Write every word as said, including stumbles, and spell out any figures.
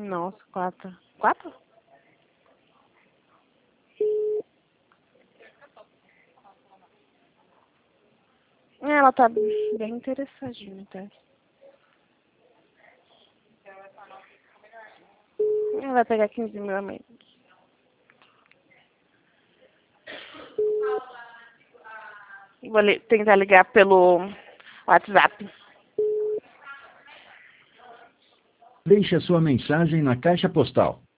Nossa, quatro. Quatro? Ela tá bem interessadinha, tá? Ela vai pegar quinze mil a menos. Vou li- tentar ligar pelo WhatsApp. Deixe a sua mensagem na caixa postal